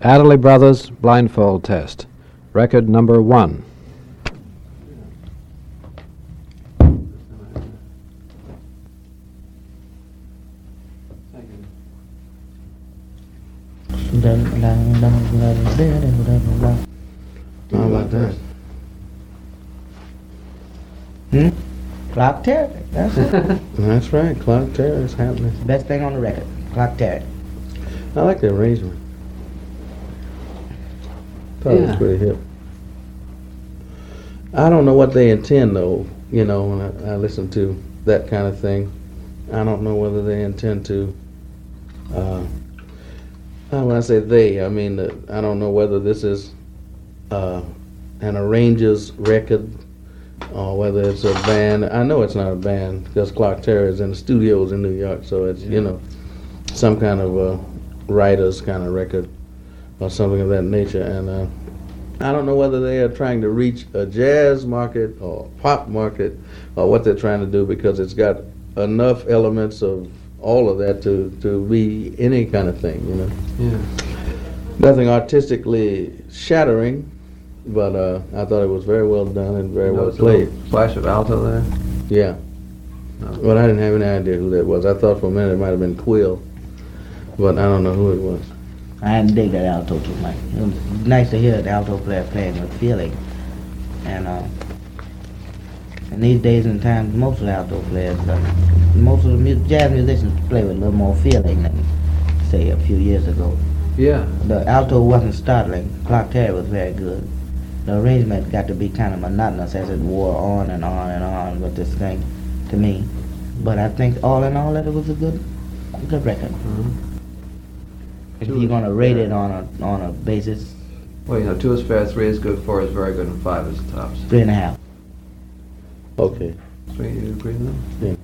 Adderley Brothers Blindfold Test, record number 1. How about that? Clark Terry, that's it. That's right, Clark Terry is happening. Best thing on the record, Clark Terry. I like the arrangement. Thought it was pretty hip. I don't know what they intend though, you know, when I listen to that kind of thing. I don't know whether they intend to, when I say they, I mean, I don't know whether this is an arranger's record or whether it's a band. I know it's not a band because Clark Terry is in the studios in New York, so it's, you know, some kind of a writer's kind of record or something of that nature. And I don't know whether they are trying to reach a jazz market or pop market or what they're trying to do, because it's got enough elements of all of that to be any kind of thing, you know. Yeah. Nothing artistically shattering, but I thought it was very well done and very well played. Flash of alto there? Yeah. No. Well, I didn't have any idea who that was. I thought for a minute it might have been Quill, but I don't know who it was. I didn't dig that alto too much. It was nice to hear the alto player playing with feeling. And in these days and times, most of the alto players, most of the jazz musicians play with a little more feeling than, say, a few years ago. Yeah. The alto wasn't startling. Clark Terry was very good. The arrangement got to be kind of monotonous as it wore on and on and on with this thing, to me. But I think all in all that it was a good record. Mm-hmm. If you're gonna rate it on a basis, Well, you know, 2 is fair, 3 is good, 4 is very good, and 5 is tops. 3.5. Okay. 3, you agree with that?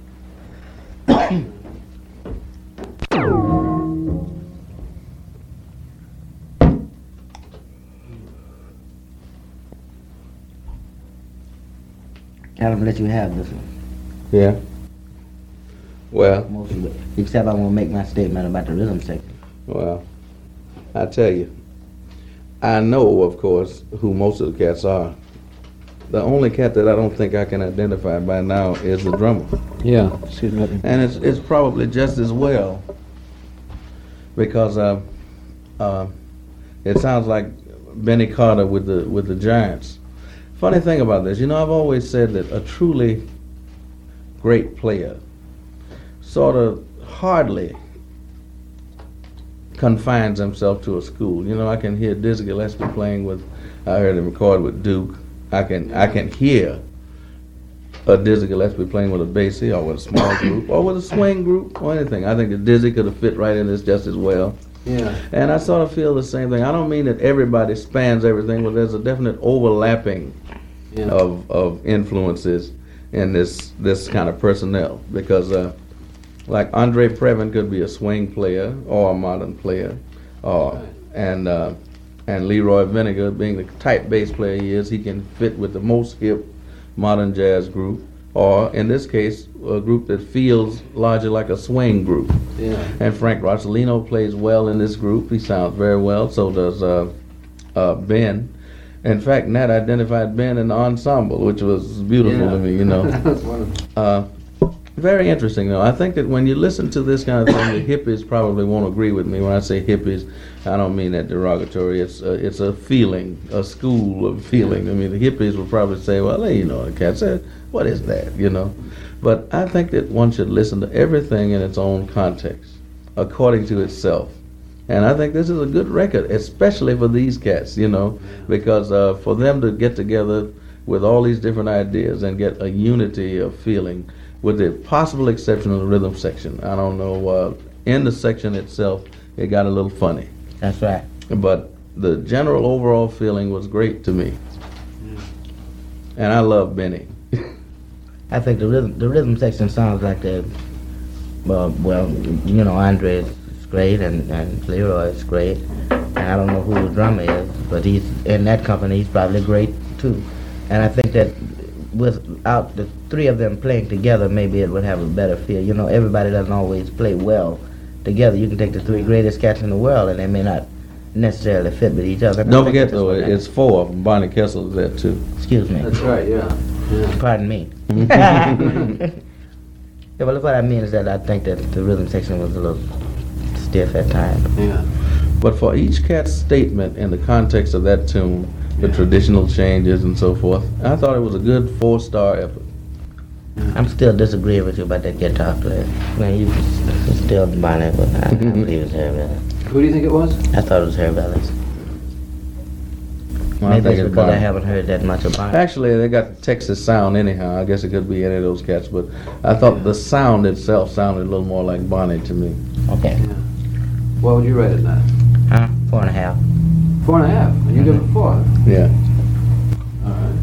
I'm gonna let you have this one. Yeah. Well, Most of it. Except I'm gonna make my statement about the rhythm section. well, I tell you, I know, of course, who most of the cats are. The only cat that I don't think I can identify by now is the drummer. Yeah. Excuse me. And it's probably just as well, because it sounds like Benny Carter with the Giants. Funny thing about this, you know, I've always said that a truly great player sort of hardly confines himself to a school. You know, I can hear Dizzy Gillespie playing with, I heard him record with Duke. I can hear a Dizzy Gillespie playing with a Basie or with a small group or with a swing group or anything. I think that Dizzy could have fit right in this just as well. Yeah. And I sort of feel the same thing. I don't mean that everybody spans everything, but there's a definite overlapping of influences in this kind of personnel. Because like Andre Previn could be a swing player or a modern player, and Leroy Vinegar, being the type bass player he is, he can fit with the most hip modern jazz group, or in this case, a group that feels largely like a swing group. Yeah. And Frank Rossellino plays well in this group. He sounds very well. So does Ben. In fact, Nat identified Ben in the ensemble, which was beautiful to me, you know. That's wonderful. Very interesting, though. I think that when you listen to this kind of thing, the hippies probably won't agree with me. When I say hippies, I don't mean that derogatory. It's a feeling, a school of feeling. I mean, the hippies will probably say, well, hey, you know, the cat said, what is that, you know? But I think that one should listen to everything in its own context, according to itself. And I think this is a good record, especially for these cats, you know, because for them to get together with all these different ideas and get a unity of feeling, with the possible exception of the rhythm section. I don't know, in the section itself, it got a little funny. That's right. But the general overall feeling was great to me. And I love Benny. I think the rhythm section sounds like well, you know, Andre is great and Leroy is great. And I don't know who the drummer is, but he's in that company, he's probably great too. And I think that without the three of them playing together, maybe it would have a better feel. You know, everybody doesn't always play well together. You can take the three greatest cats in the world and they may not necessarily fit with each other. Don't forget though, it's 4. Bonnie Kessel is there too. Excuse me. That's right, yeah. Pardon me. Yeah, well, what I mean is that I think that the rhythm section was a little stiff at times. Yeah. But for each cat's statement in the context of that tune, the traditional changes and so forth, I thought it was a good 4-star effort. I'm still disagreeing with you about that guitar player. Man, you still Bonnie, but I believe it's Herb Ellis. Who do you think it was? I thought it was Herb Ellis. Well, Maybe it's because I Bonnie. haven't heard that much about it. Actually, they got the Texas sound anyhow. I guess it could be any of those cats, but I thought the sound itself sounded a little more like Bonnie to me. Okay. Yeah. What would you rate it now? Huh? 4.5. 4.5. And you give it 4. Huh? Yeah. All right.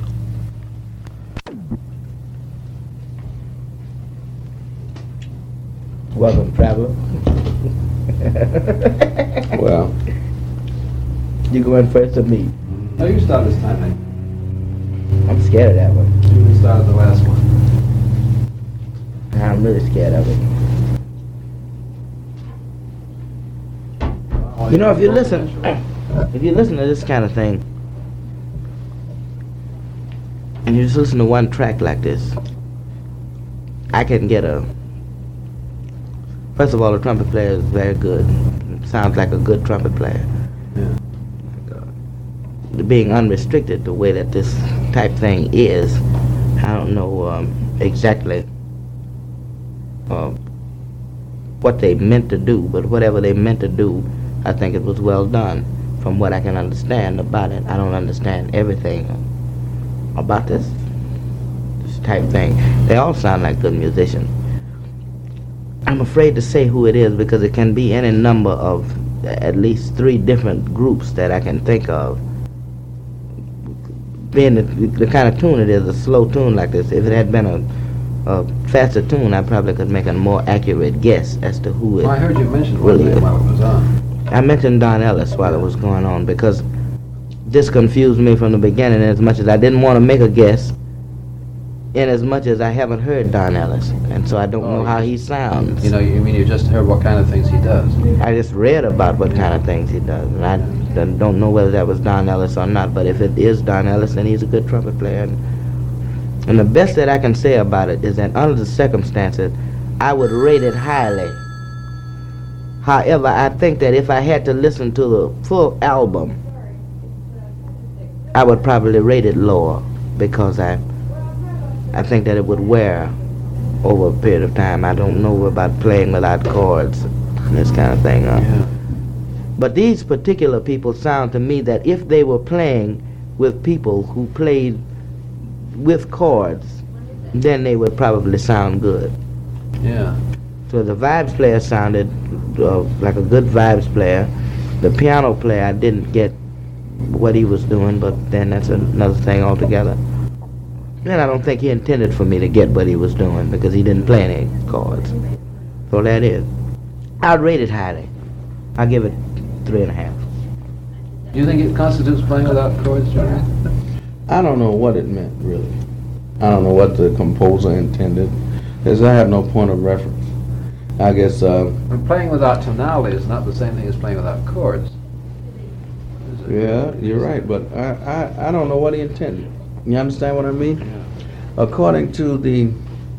Welcome, traveler. Well, You going first or me? No, you start this time, then. I'm scared of that one. You can start the last one. I'm really scared of it. You know, if you listen to this kind of thing, and you just listen to one track like this, I can get a. First of all, the trumpet player is very good. Sounds like a good trumpet player. Yeah. Being unrestricted the way that this type thing is, I don't know exactly what they meant to do, but whatever they meant to do, I think it was well done from what I can understand about it. I don't understand everything about this type thing. They all sound like good musicians. I'm afraid to say who it is because it can be any number of at least 3 different groups that I can think of. Being the kind of tune it is, a slow tune like this, if it had been a faster tune, I probably could make a more accurate guess as to who it Well, I heard you mention one really name while it was on. I mentioned Don Ellis while it was going on because this confused me from the beginning as much as I didn't want to make a guess, in as much as I haven't heard Don Ellis, and so I don't know how he sounds. You know, you mean you just heard what kind of things he does? I just read about what kind of things he does, and I don't know whether that was Don Ellis or not, but if it is Don Ellis, then he's a good trumpet player. And the best that I can say about it is that under the circumstances, I would rate it highly. However, I think that if I had to listen to the full album, I would probably rate it lower because I think that it would wear over a period of time. I don't know about playing without chords and this kind of thing. But these particular people sound to me that if they were playing with people who played with chords, then they would probably sound good. Yeah. So the vibes player sounded like a good vibes player. The piano player, I didn't get what he was doing, but then that's another thing altogether. And I don't think he intended for me to get what he was doing because he didn't play any chords. So that is. I'd rate it highly. I'll give it 3.5. Do you think it constitutes playing without chords, Jeremy? I don't know what it meant, really. I don't know what the composer intended, because I have no point of reference. I guess, And playing without tonality is not the same thing as playing without chords. Is it? yeah, you're right, but I don't know what he intended. You understand what I mean? Yeah. According to the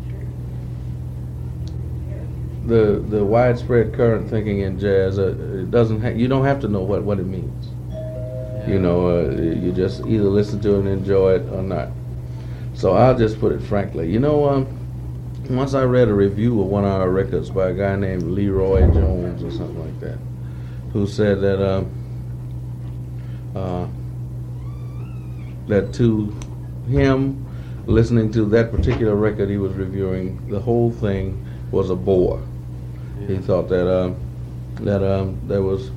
widespread current thinking in jazz, it doesn't you don't have to know what it means. You know, you just either listen to it and enjoy it or not. So I'll just put it frankly. You know, once I read a review of one of our records by a guy named Leroy Jones or something like that, who said that that to him, listening to that particular record he was reviewing, the whole thing was a bore. Yeah. He thought that there was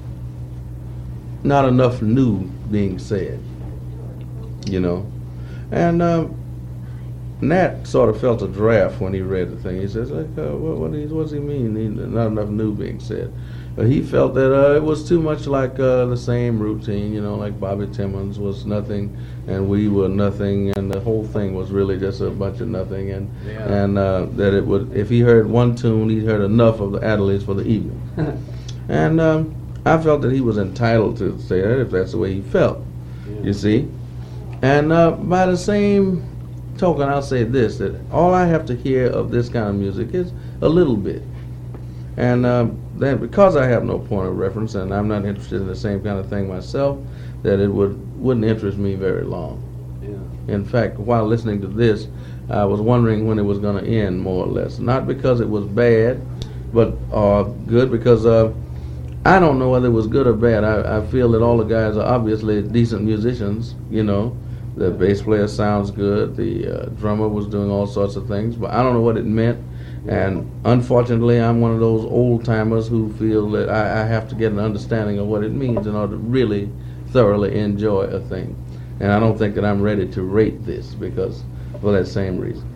not enough new being said, you know. And Nat sort of felt a draft when he read the thing. He says, like, what does he mean? Not enough new being said. But he felt that it was too much like the same routine, you know, like Bobby Timmons was nothing and we were nothing, and the whole thing was really just a bunch of nothing. And that it would, if he heard one tune, he heard enough of the Adderleys for the evening. And I felt that he was entitled to say that if that's the way he felt. Yeah. You see, and by the same token, I'll say this: that all I have to hear of this kind of music is a little bit, and that because I have no point of reference and I'm not interested in the same kind of thing myself, that it wouldn't interest me very long. Yeah. In fact, while listening to this, I was wondering when it was going to end, more or less. Not because it was bad, but good, because I don't know whether it was good or bad. I feel that all the guys are obviously decent musicians, you know. The bass player sounds good, the drummer was doing all sorts of things, but I don't know what it meant. And unfortunately, I'm one of those old-timers who feel that I have to get an understanding of what it means in order to really thoroughly enjoy a thing. And I don't think that I'm ready to rate this because for that same reason.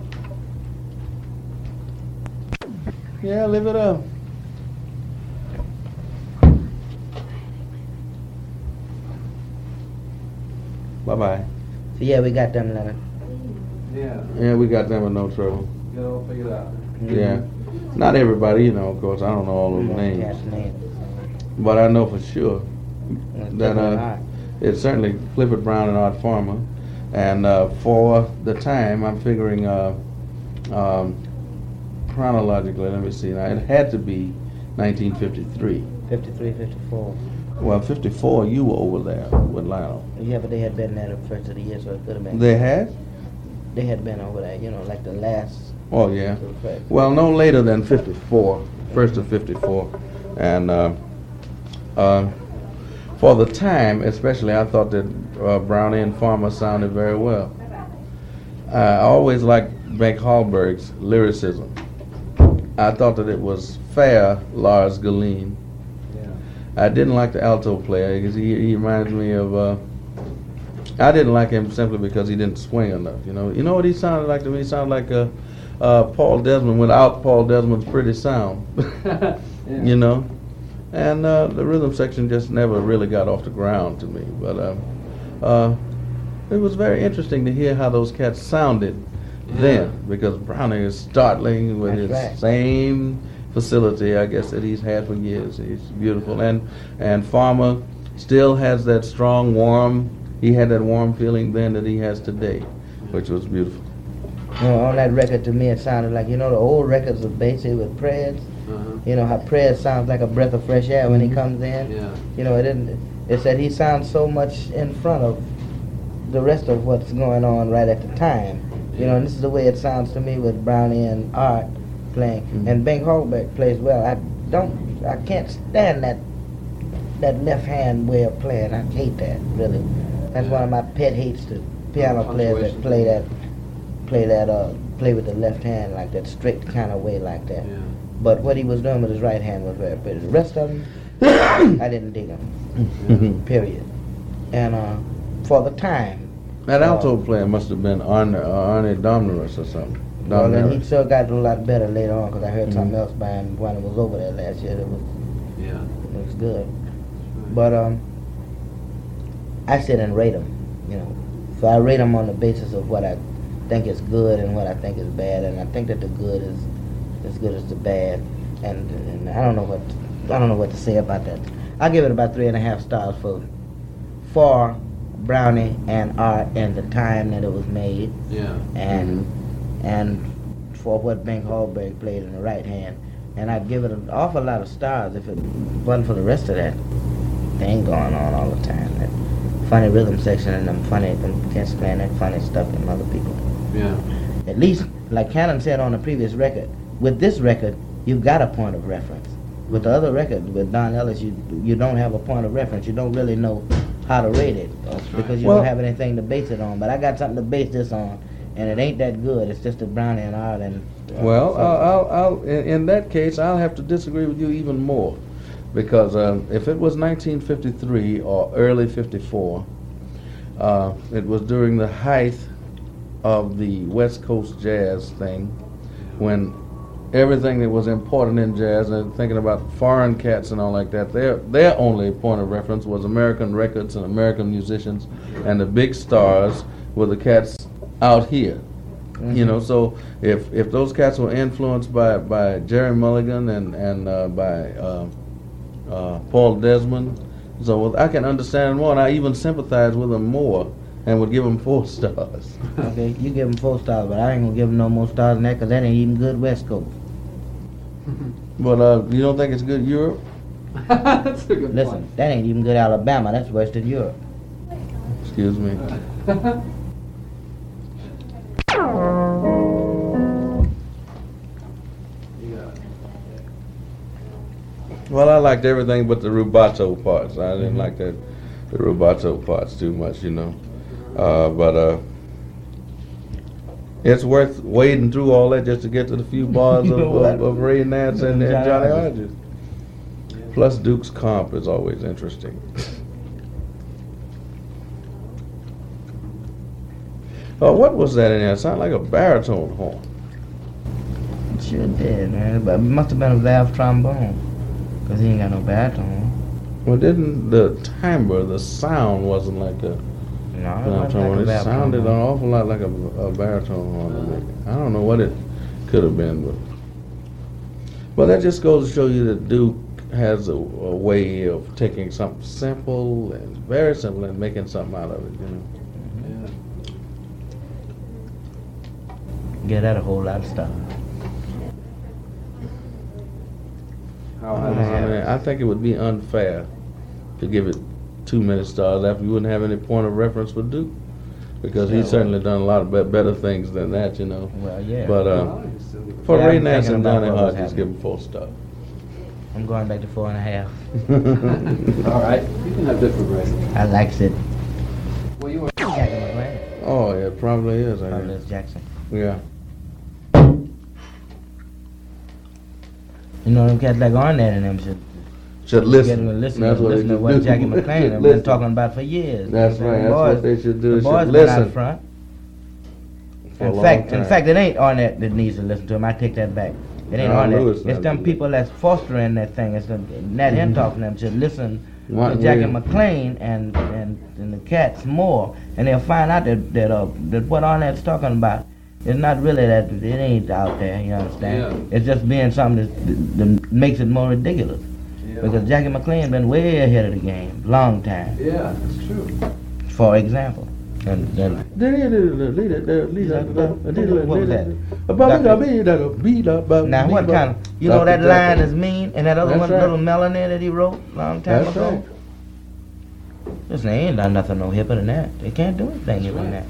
Yeah, live it up. Bye-bye. So yeah, we got them, Leonard. Yeah. Yeah, we got them with no trouble. Get it all figured out. Yeah. Not everybody, you know, of course. I don't know all those Cats' names. names. But I know for sure That's that definitely not. it's certainly Clifford Brown and Art Farmer. And for the time, I'm figuring chronologically, let me see. Now, it had to be 1953. 53, 54. Well, 54, you were over there with Lionel. Yeah, but they had been there the first of the year, so it could have been. They had? They had been over there, you know, like the last. Oh, yeah. to the first. Well, no later than 54, first of 54. And for the time, especially, I thought that Brownie and Farmer sounded very well. I always liked Bengt Hallberg's lyricism. I thought that it was fair, Lars Gullin. Yeah. I didn't like the alto player because he reminds me of. I didn't like him simply because he didn't swing enough. You know what he sounded like to me? He sounded like Paul Desmond without Paul Desmond's pretty sound. Yeah. You know, and the rhythm section just never really got off the ground to me. But it was very interesting to hear how those cats sounded then, because Browning is startling with That's his right. same facility, I guess, that he's had for years. He's beautiful, and Farmer still has that strong, warm. He had that warm feeling then that he has today, which was beautiful. You know, on that record, to me, it sounded like, you know, the old records of Basie with Prez. Uh-huh. You know how Prez sounds like a breath of fresh air when he comes in. Yeah. You know, it said he sounds so much in front of the rest of what's going on right at the time. You know, and this is the way it sounds to me with Brownie and Art playing. Mhm. And Bengt Hallberg plays well. I can't stand that left hand way of playing. I hate that, really. That's one of my pet hates, to piano players that play with the left hand like that, strict kind of way like that. Yeah. But what he was doing with his right hand was very pretty. The rest of them, I didn't dig them. Period. And for the time, That alto player must have been Arne Domnerus or something. well, then he Domnerus. still got a lot better later on, because I heard something Mhm. else by him when I was over there last year. It Yeah. was good. But I sit and rate them, you know. So I rate them on the basis of what I think is good and what I think is bad, and I think that the good is as good as the bad, and I don't know what to say about that. I'll give it about 3.5 stars for Brownie and Art and the time that it was made, Yeah. and for what Bengt Hallberg played in the right hand. And I'd give it an awful lot of stars if it wasn't for the rest of that thing going on all the time. That funny rhythm section and them cats playing that funny stuff and other people. Yeah. At least, like Cannon said on the previous record, with this record, you've got a point of reference. With the other record, with Don Ellis, you don't have a point of reference. You don't really know how to rate it because you Well- don't have anything to base it on. But I got something to base this on, and it ain't that good. It's just a Brownie and Art and. Well, I'll in that case, I'll have to disagree with you even more, because if it was 1953 or early 54, it was during the height of the West Coast jazz thing, when everything that was important in jazz, and thinking about foreign cats and all like that, their only point of reference was American records and American musicians, and the big stars were the cats out here. You know, so if those cats were influenced by Jerry Mulligan and by Paul Desmond. So I can understand more, and I even sympathize with him more, and would give him 4 stars. Okay, you give him 4 stars, but I ain't gonna give him no more stars than that, because that ain't even good West Coast. But you don't think it's good Europe? That's a good Listen, point. that ain't even good Alabama, that's Western Europe. Excuse me. Yeah. Well, I liked everything but the rubato parts. I didn't like the rubato parts too much, you know. But it's worth wading through all that just to get to the few bars You know what? of Ray Nance and Johnny Johnny Hodges. Hodges. Plus Duke's comp is always interesting. Oh, what was that in there? It sounded like a baritone horn. It sure did, man, but it must have been a valve trombone, because he ain't got no baritone. Well, didn't the timbre, the sound wasn't like a No, it valve wasn't trombone. like a It valve sounded an trombone. awful lot like a baritone horn to me. I don't know what it could have been, but well, that just goes to show you that Duke has a way of taking something simple and very simple and making something out of it, you know. Yeah. Get that a whole lot of stuff. How I high mean, is I think it would be unfair to give it 2 minute stars after you wouldn't have any point of reference for Duke, because he's certainly done a lot of better things than that, you know. Well, yeah. But Well, you still give it- for Yeah, Ray I'm Nance thinking and about Johnny what was Hodges, give happening. him 4 stars. I'm going back to 4.5. All right, you can have different ratings. I likes it. Well, you were. Jackie McLean. Oh, yeah, it probably is. I Probably guess. is Jackson. Yeah. You know, them cats like Arnett and them Should get listen. them to listen, That's what they listen to should what do. Jackie McLean Should have been listen. talking about for years. That's right. That's what they should do. The They boys should been out listen. front. for a In long fact, time. it ain't Arnett that needs to listen to him. I take that back. It ain't No, Arnett. Lewis It's not them doing people that's fostering that thing. It's Nat Hentoff and them should listen to Jackie McLean and the cats more, and they'll find out that what Arnett's talking about is not really that. It ain't out there. You understand? It's just being something that makes it more ridiculous. Yeah. Because Jackie McLean been way ahead of the game, long time. Yeah, that's true. For example, and now what kind of you know that line is mean, and that other That's one, right. little Melanie that he wrote long time That's ago. right. Listen, they ain't done nothing no hipper than that. They can't do anything hipper than that.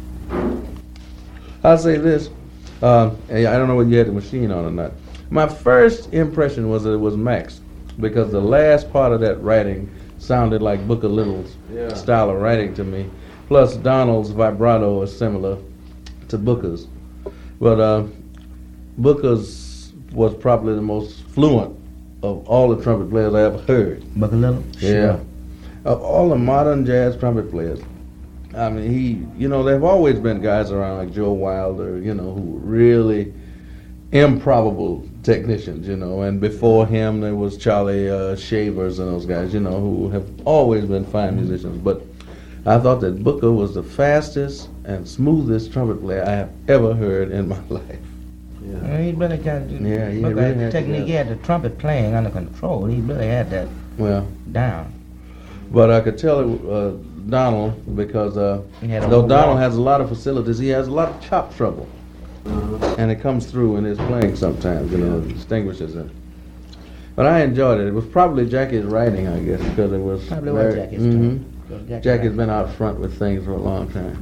I'll say this. I don't know whether you had the machine on or not. My first impression was that it was Max, because the last part of that writing sounded like Booker Little's Yeah. style of writing to me. Plus, Donald's vibrato is similar to Booker's. But Booker's was probably the most fluent of all the trumpet players I ever heard. Buck a little? Yeah. Of all the modern jazz trumpet players, I mean, there've always been guys around like Joe Wilder, who were really improbable technicians, and before him there was Charlie Shavers and those guys, who have always been fine musicians. But I thought that Booker was the fastest and smoothest trumpet player I have ever heard in my life. Yeah. He really got Yeah, he Booker really had the had technique. that. He had the trumpet playing under control. He really had that Well, down. but I could tell it Donald, because He had a though whole Donald lot. has a lot of facilities, he has a lot of chop trouble. And it comes through in his playing sometimes, it distinguishes him. But I enjoyed it. It was probably Jackie's writing, I guess, because it was Probably was Jackie's too. Because Jackie's been out front with things for a long time.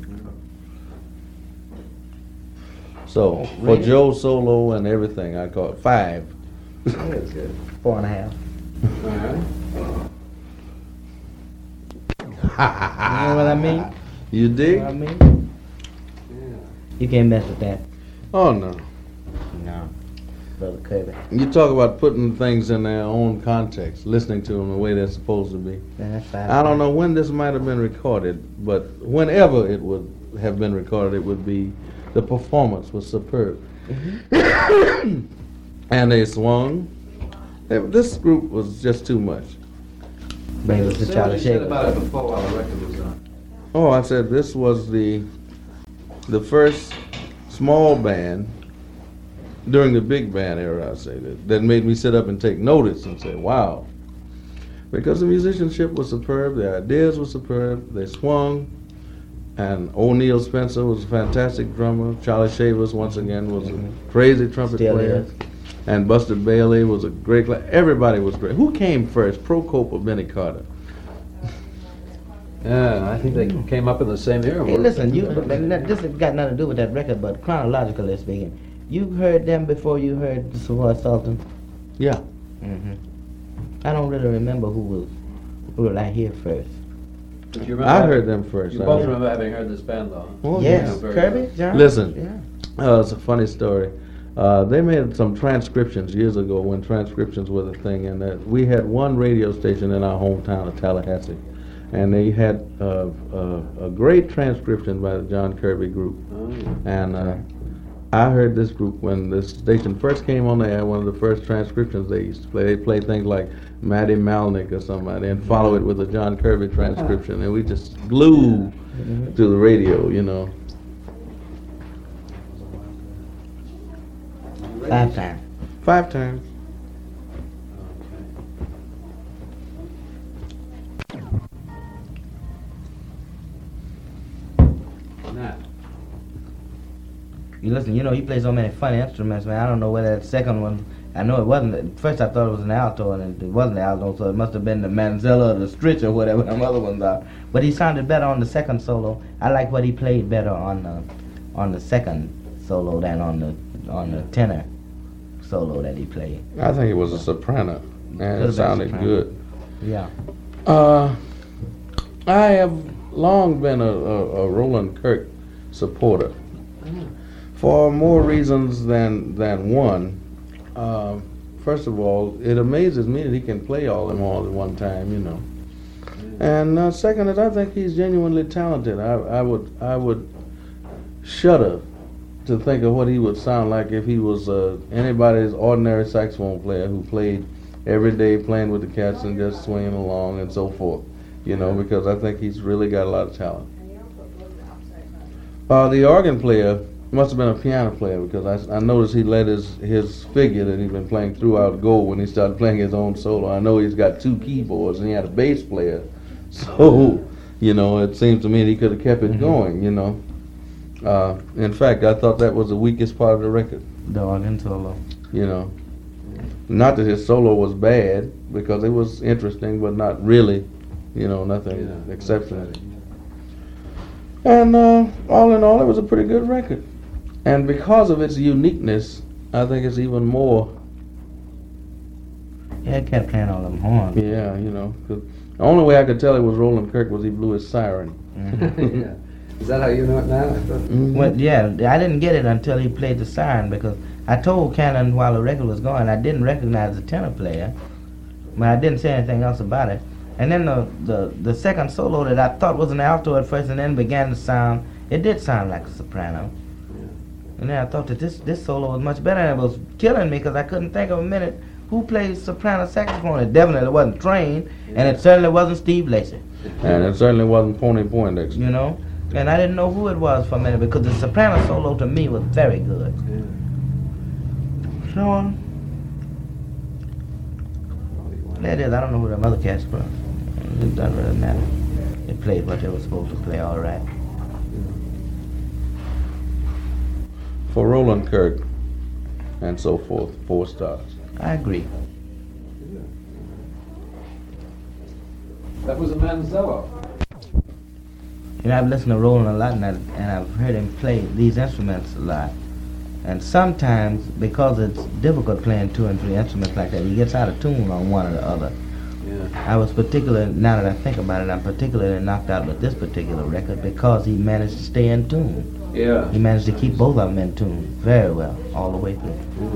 So, for Really? Joe solo and everything, I call it 5. That's good. 4.5. All right. You know what I mean? You You dig? know what I mean? Yeah. You can't mess with that. Oh, no. No. Brother Kirby. You talk about putting things in their own context, listening to them the way they're supposed to be. Man, that's 5. I don't know when this might have been recorded, but whenever it would have been recorded, it would be, the performance was superb. And they swung. This group was just too much. Bring us to Say what Charlie you said Shaver. about it before while the record was on. Oh, I said this was the first small band during the big band era, I say, that made me sit up and take notice and say, wow, because the musicianship was superb, the ideas were superb, they swung, and O'Neal Spencer was a fantastic drummer. Charlie Shavers, once again, was a crazy trumpet Still player. is. And Buster Bailey was a great everybody was great. Who came first, Procope or Benny Carter? Yeah, I think they came up in the same era. Hey, listen, this has got nothing to do with that record, but chronologically speaking, you heard them before you heard the Savoy Sultan? Yeah. Mm-hmm. I don't really remember who was I hear first. But you remember I having- heard them first. You I both did. remember having heard this band, though. Oh, Yes, yeah, very Kirby, good. John? Listen. Yeah. It's a funny story. They made some transcriptions years ago when transcriptions were the thing, and we had one radio station in our hometown of Tallahassee, and they had a great transcription by the John Kirby group. Oh, yeah. And I heard this group when this station first came on the air. One of the first transcriptions they used to play, they played things like Matty Malnick or somebody, and follow it with a John Kirby transcription, and we just glued to the radio, you know. 5 times. 5 times. Nat. You listen, you play so many funny instruments, man. I don't know whether that second one, I know it wasn't, at first I thought it was an alto, and it wasn't the alto, so it must have been the Manzella or the Stritch or whatever them other ones are. But he sounded better on the second solo. I like what he played better on the second solo than on the tenor solo that he played. I think it was a soprano, and Could've it been sounded soprano. good. Yeah. I have long been a Roland Kirk supporter, for more reasons than one. First of all, it amazes me that he can play all them all at one time, you know. And second is I think he's genuinely talented. I would shudder to think of what he would sound like if he was anybody's ordinary saxophone player who played every day, playing with the cats and just swinging along and so forth, you know, because I think he's really got a lot of talent. The organ player must have been a piano player, because I noticed he let his figure that he'd been playing throughout go when he started playing his own solo. I know he's got 2 keyboards and he had a bass player, so, you know, it seems to me that he could have kept it going, you know. In fact, I thought that was the weakest part of the record, The organ solo. you know. Not that his solo was bad, because it was interesting, but not really, you know, nothing Yeah. exceptional. And all in all, it was a pretty good record. And because of its uniqueness, I think it's even more, Yeah, it kept playing all them horns. yeah, you know. 'Cause the only way I could tell it was Roland Kirk was he blew his siren. Mhm. Yeah. Is that how you know it now? I thought- Well, yeah, I didn't get it until he played the siren, because I told Cannon while the record was going I didn't recognize the tenor player, but I didn't say anything else about it. And then the second solo that I thought was an alto at first, and then began to sound, it did sound like a soprano. And then I thought that this solo was much better, and it was killing me because I couldn't think of a minute who plays soprano saxophone. It definitely wasn't Train, and it certainly wasn't Steve Lacy, And it certainly wasn't Pony Poindexter. you know. And I didn't know who it was for a minute, because the soprano solo to me was very good. Yeah. So, that is, I don't know who them other cats were. It doesn't really matter. They played what they were supposed to play all right. For Roland Kirk and so forth, 4 stars. I agree. That was a Manzella. You know, I've listened to Roland a lot, and I've heard him play these instruments a lot. And sometimes, because it's difficult playing 2 and 3 instruments like that, he gets out of tune on one or the other. Yeah. I was particularly, now that I think about it, I'm particularly knocked out with this particular record because he managed to stay in tune. Yeah. He managed to keep both of them in tune very well all the way through.